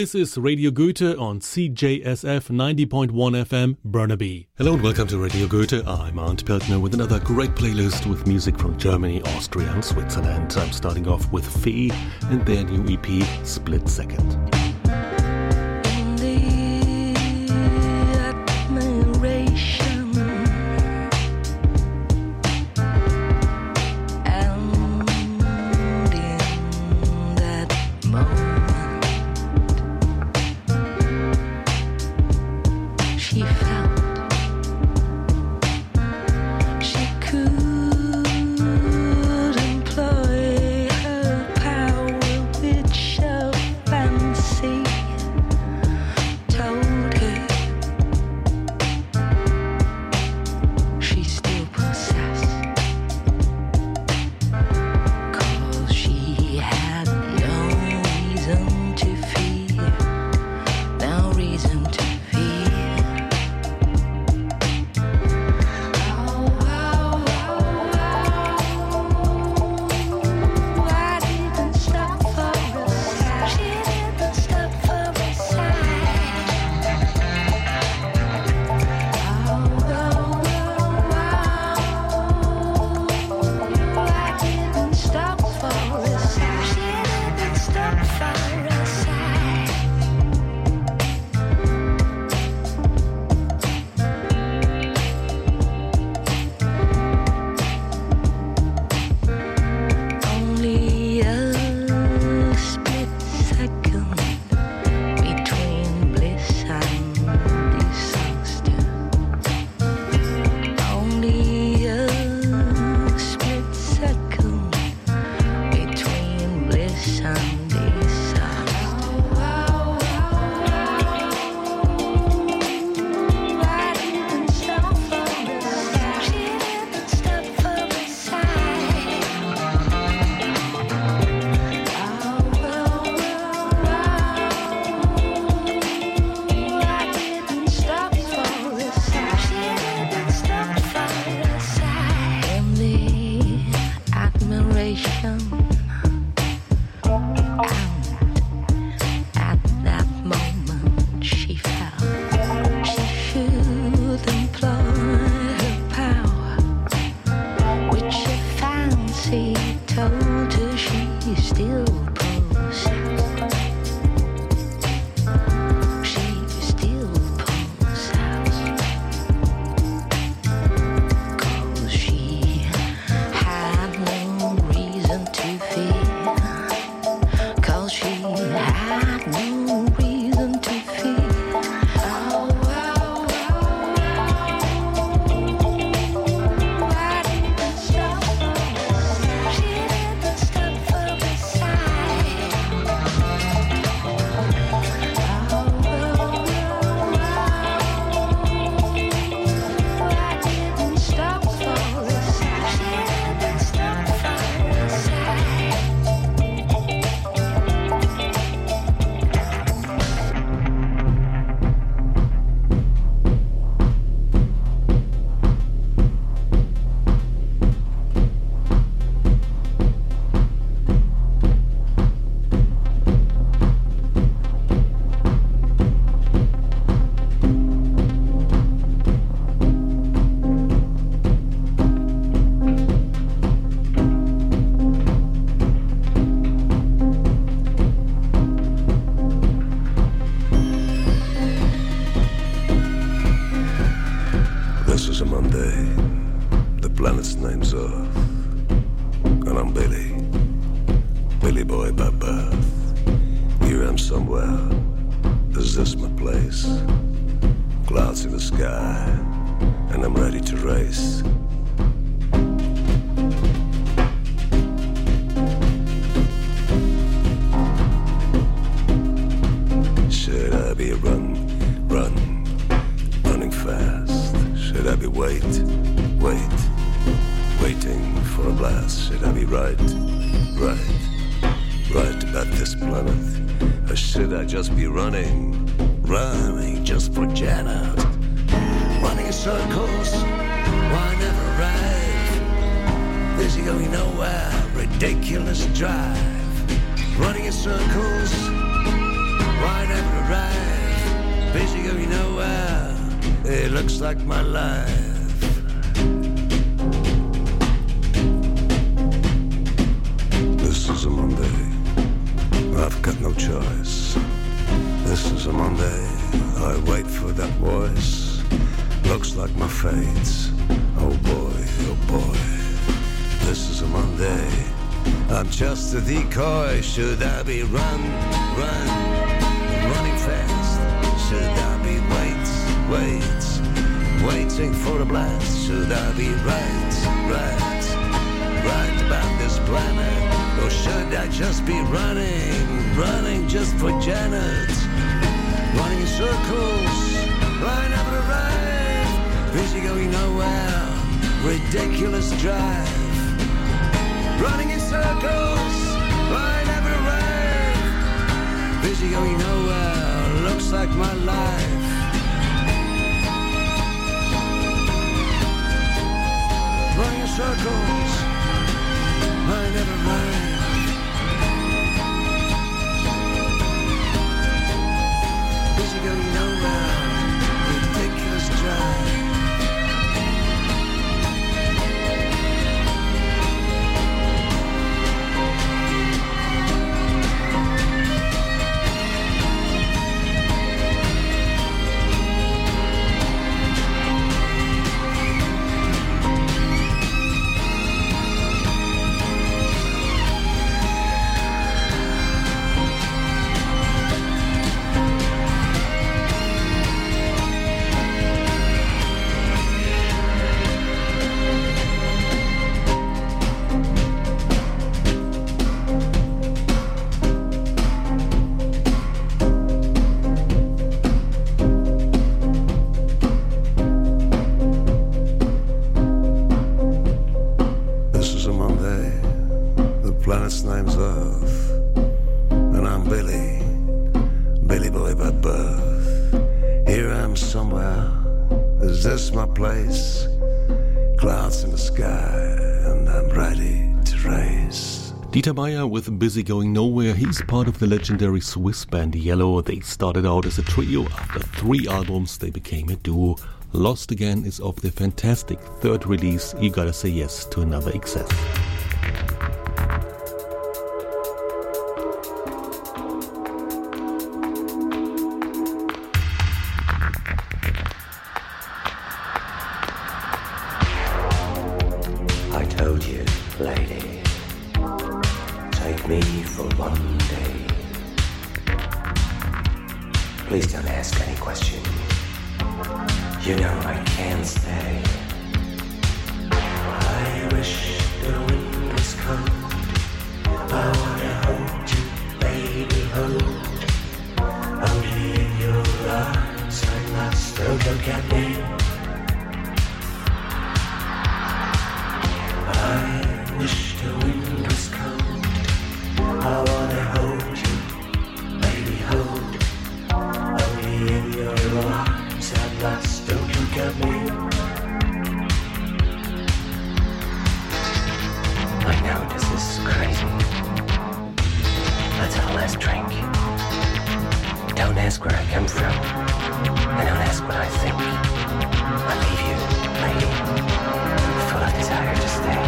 This is Radio Goethe on CJSF 90.1 FM, Burnaby. Hello and welcome to Radio Goethe. I'm Arndt Peltner with another great playlist with music from Germany, Austria and Switzerland. I'm starting off with Fee and their new EP, Split Second. Running just for Janet, running in circles, why never arrive? Busy going nowhere, ridiculous drive, running in circles, why never arrive? Busy going nowhere, it looks like my life. This is a Monday, I've got no choice. This is a Monday, I wait for that voice. Looks like my fate, oh boy. This is a Monday, I'm just a decoy. Should I be running fast? Should I be waiting for a blast? Should I be right about this planet? Or should I just be running just for Janet? Running in circles, I never arrive. Busy going nowhere, ridiculous drive. Running in circles, I never arrive. Busy going nowhere, looks like my life. Running in circles, I never arrive. Busy going nowhere, ridiculous drive. Dieter Meier with Busy Going Nowhere. He's part of the legendary Swiss band Yellow. They started out as a trio. After 3 albums, they became a duo. Lost Again is off their fantastic 3rd release. You gotta say yes to another excess. I told you, lady, take me for one day. Please don't ask any question. You know I can't stay. I wish the wind was cold. I wanna hold you, baby, hold. Only in your arms I'm lost. Don't look at me. I wish the wind was cold. I wanna hold you, baby, hold. Only in your arms I'm lost. Don't look at me. I know this is crazy, but our last drink. Don't ask where I come from, and don't ask what I think. I leave you, lady, full of desire to stay.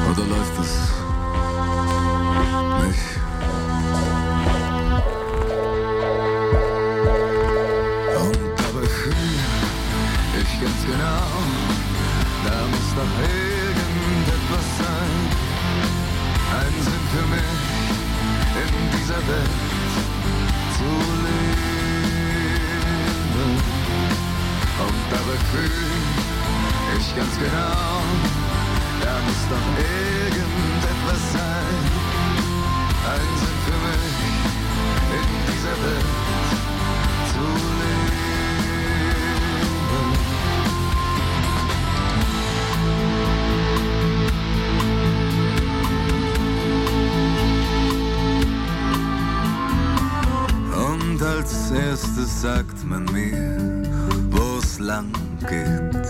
Oder läuft es nicht? Und dabei fühle ich ganz genau, da muss doch irgendetwas sein. Ein Sinn für mich in dieser Welt zu leben. Und dabei fühle ich ganz genau, da muss doch irgendetwas sein. Ein Sinn für mich in dieser Welt zu leben. Und als erstes sagt man mir, wo's lang geht.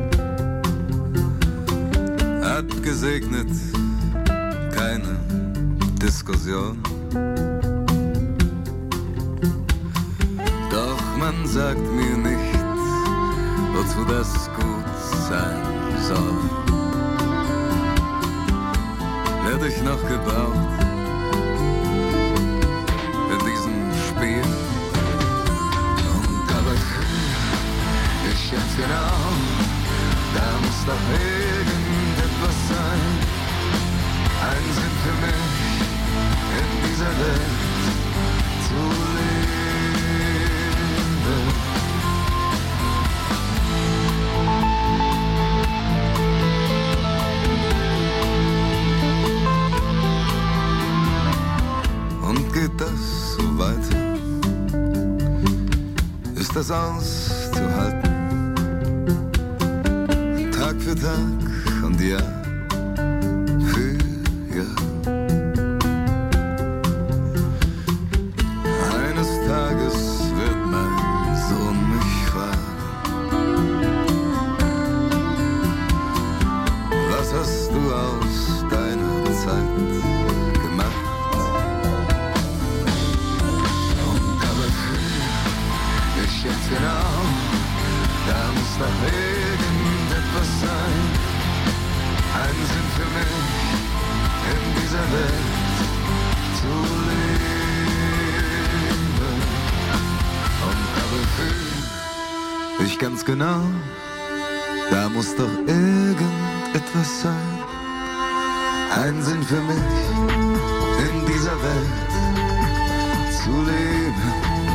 Abgesegnet, keine Diskussion. Doch man sagt mir nicht, wozu das gut sein soll. Werd ich noch gebraucht in diesem Spiel? Und dabei fühle ich jetzt genau, da muss doch irgendetwas sein. Ein Sinn für mich in dieser Welt zu leben. Und geht das so weiter? Ist das auszuhalten? Tag für Tag und Jahr für Jahr. Eines Tages wird mein Sohn mich fragen: Was hast du aus deiner Zeit gemacht? Und dabei fühle ich jetzt genau, da muss doch irgendetwas sein. Ein Sinn für mich in dieser Welt zu leben. Und dabei fühle ich ganz genau, da muss doch irgendetwas sein. Ein Sinn für mich in dieser Welt zu leben.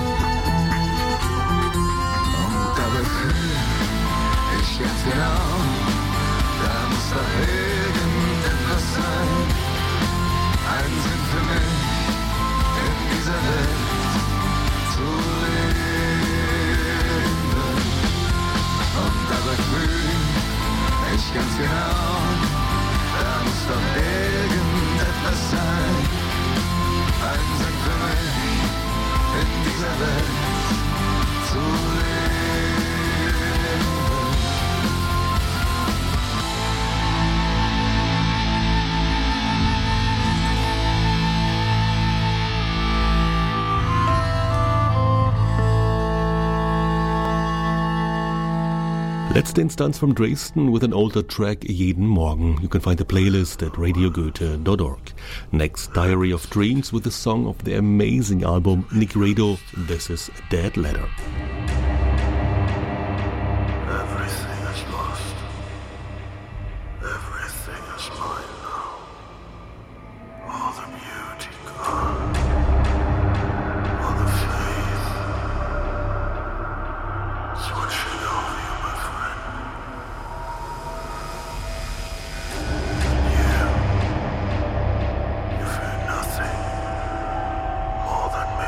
Und dabei fühle ich ganz genau, da muss doch irgendetwas sein. Ein Sinn für mich in dieser Welt zu leben. Und dabei fühle ich ganz genau, da muss doch irgendetwas sein. Ein Sinn für mich in dieser Welt zu leben. Letzte Instanz from Dresden with an older track jeden Morgen. You can find the playlist at radiogoethe.org. Next, Diary of Dreams with a song of the amazing album Nick Rado, This is a Dead Letter. Everything is lost. Everything is mine now. All the beauty gone. All the faith. Switching over you, my friend. You fear nothing more than me.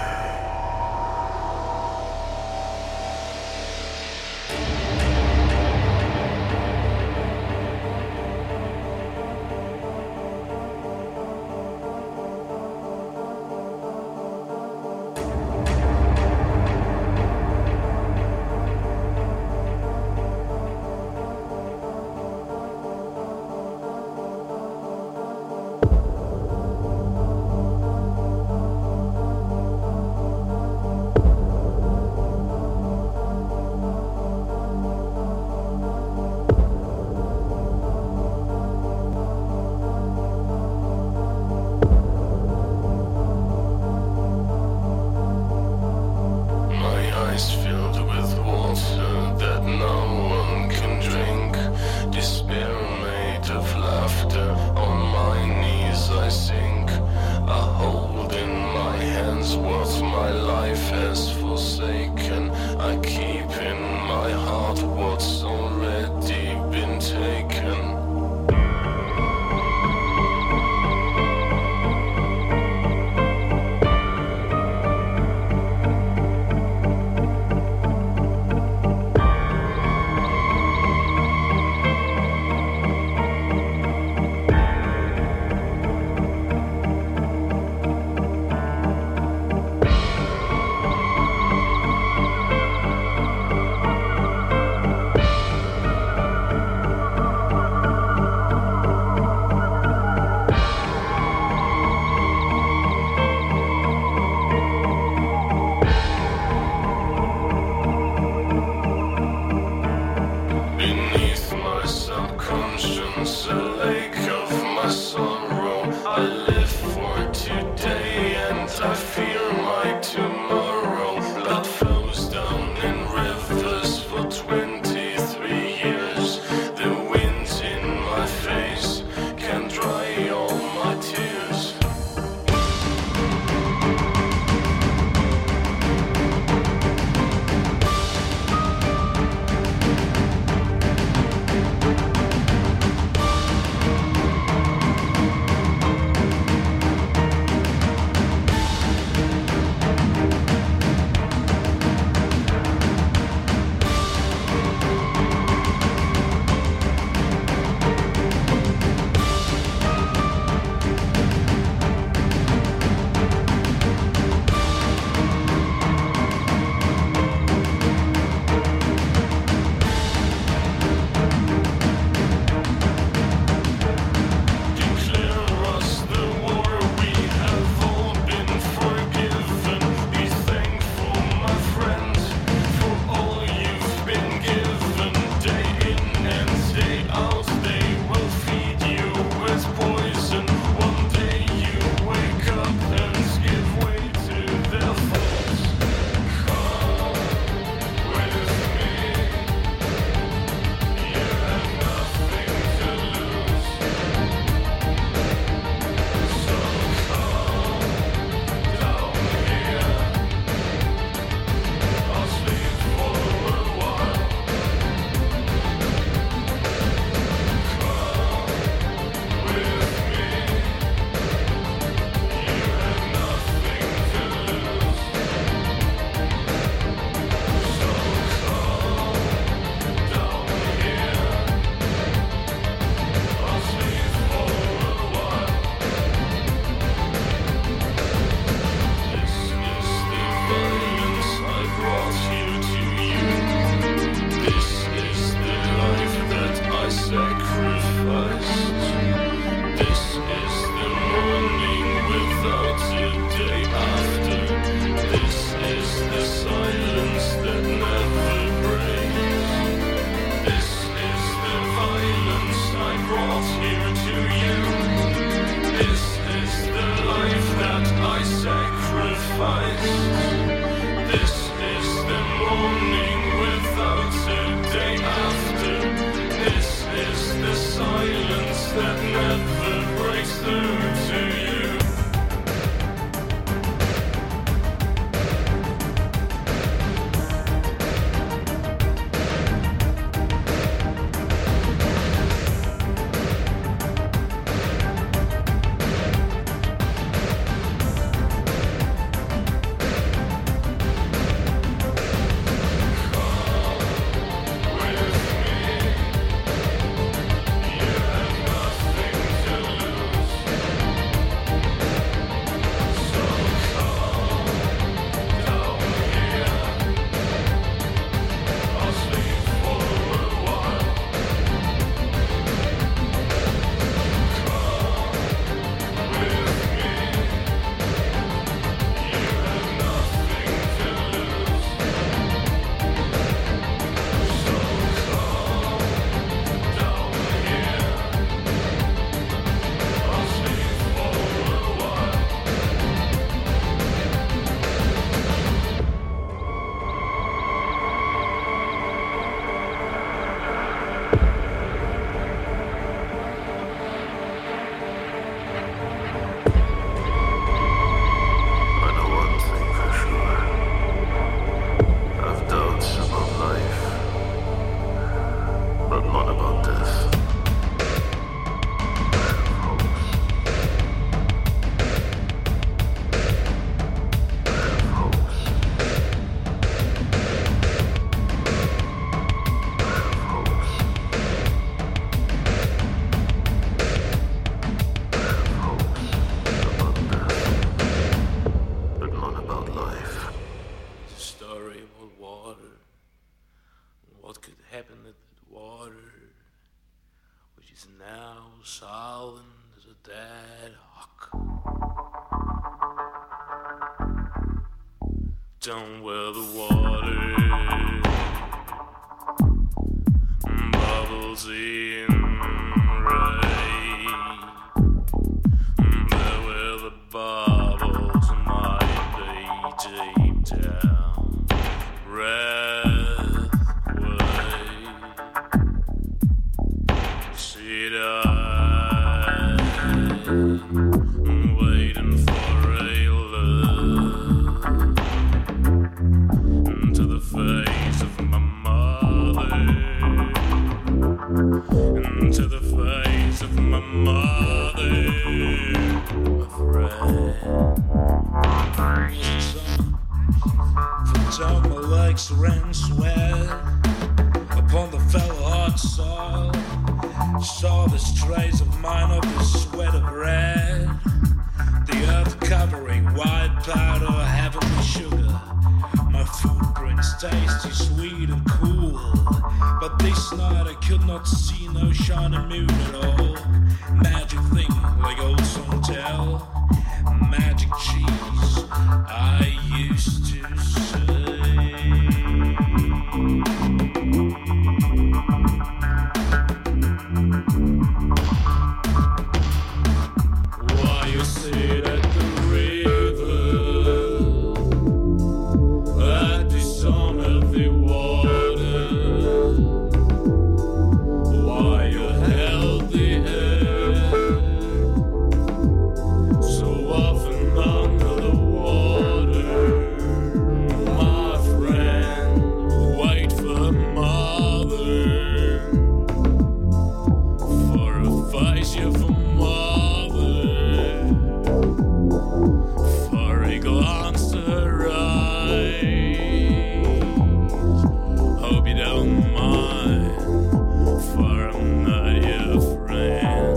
silent as a dead hawk. Down where the water bubbles in rain, there where the bubbles might be deep down, breath away, seed-eyed, waiting for a love into the face of my mother, into the face of my mother, my friend. From down my legs ran sweat upon the fellow hot soil. Saw the strays of mine of the sweat of red, the earth covering white powder, heavenly sugar. My footprints tasty, sweet and cool, but this night I could not see no shining moon at all. Magic thing like old song tell, magic cheese I used to say. While you sit at the river, at the sun of the water, while you held the air, so often under the water, my friend, wait for mother, for a face you for mother, for a glance to her eyes. Hope you don't mind, for I'm not your friend.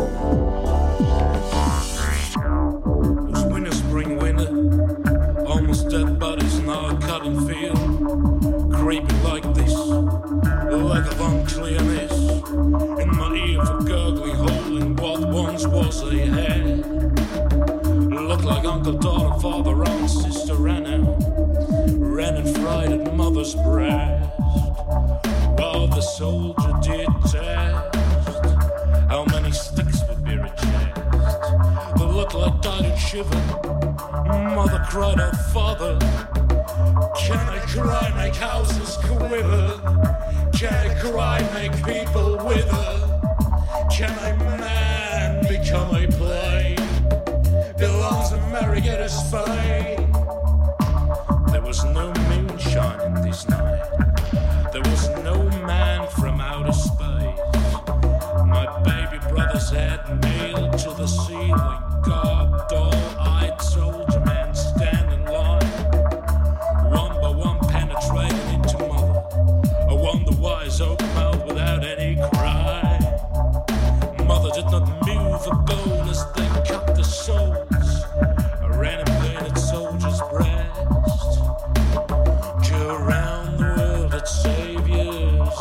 It was winter, spring, winter, almost dead bodies now I couldn't feel, creeping like this, like of unclearness, in my ear for gurgling, holding what once was a head. Looked like uncle, daughter, father, aunt, sister, ran and fried at mother's breast, while the soldier did test how many sticks would be rejected. The look like died and shivered, mother cried out, father, can I cry, make houses quiver? Can I cry, make people wither? Can I man become a plane? Belongs America to Spain. There was no moonshine in this night. There was no man from outer space. My baby brother's head nailed to the ceiling. God, dull-eyed soldier man stand in line. One by one penetrated into mother. I wonder why his open mouth without any cry. Mother did not move a bone as they cut the souls. I ran and painted soldier's breast. Go around the world at Savior's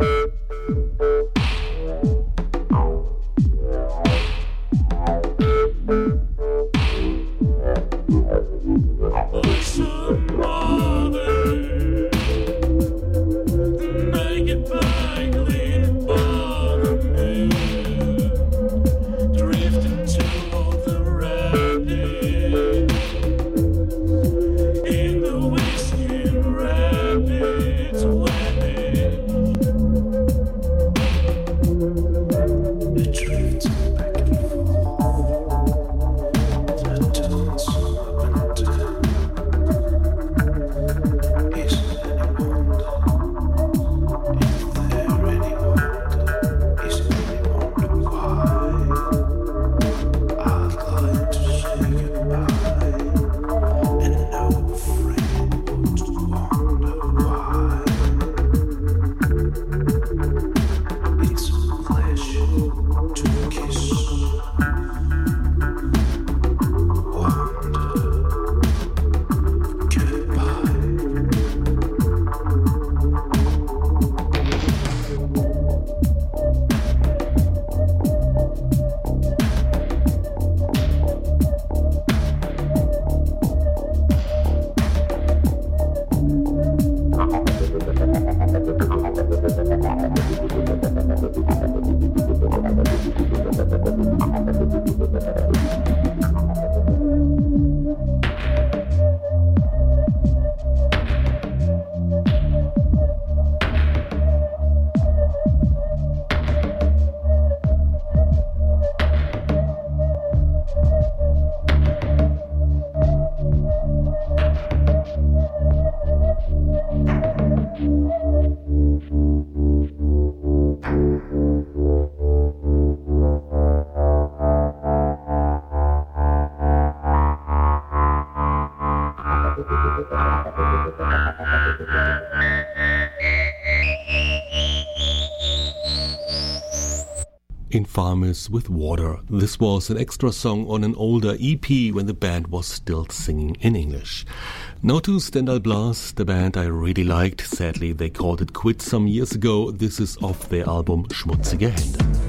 best. Infamous with Water. This was an extra song on an older EP when the band was still singing in English. Now to Stendhal Blas, the band I really liked. Sadly, they called it quits some years ago. This is off their album Schmutzige Hände.